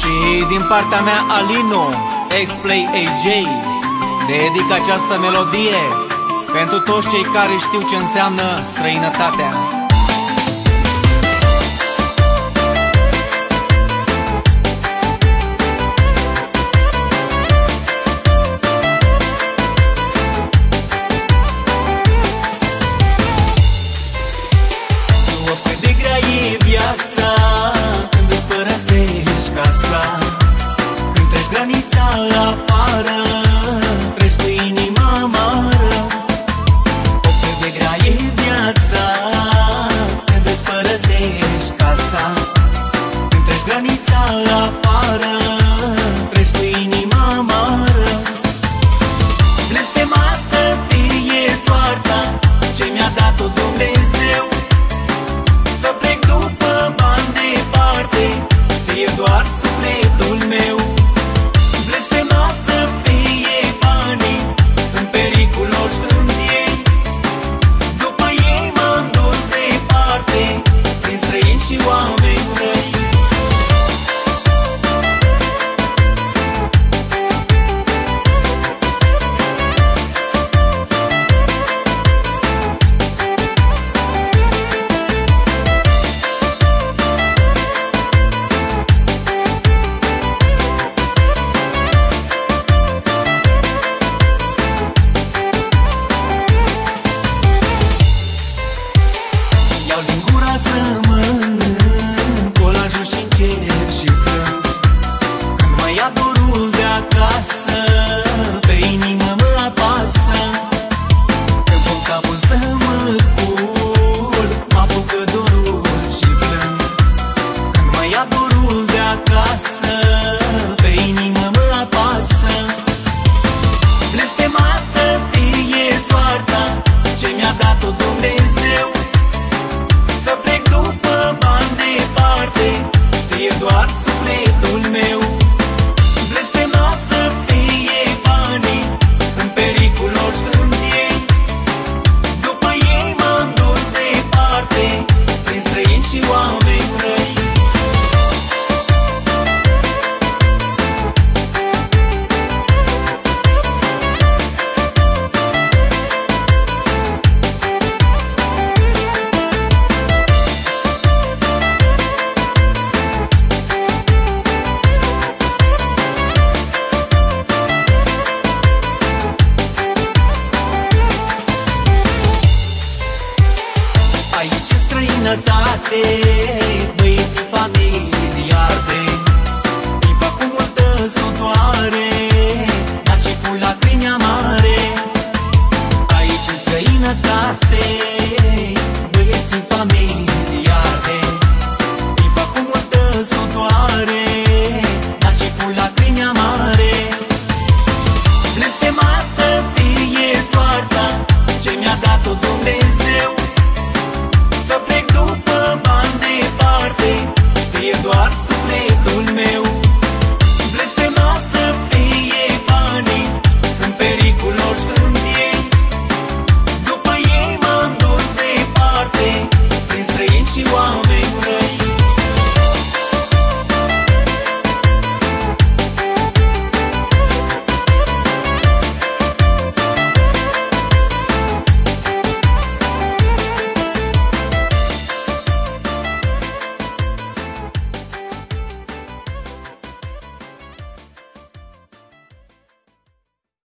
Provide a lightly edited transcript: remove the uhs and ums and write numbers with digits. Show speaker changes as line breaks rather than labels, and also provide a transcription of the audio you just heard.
Și din partea mea Alino, X-Play AJ, dedic această melodie pentru toți cei care știu ce înseamnă străinătatea. Cât de grea e viața când îți părăsești casa, când treci granița afară, treci cu inima amară. Cât de grea e viața când îți părăsești casa, când treci granița afară, treci cu inima amară. Blestemată fie soarta ce mi-a dat-o Dumnezeu, să plec după bani departe, știe doar sufletul meu. Blestemat să fie banii, sunt periculoși când ei, după ei m-am dus departe, prin străini și oameni.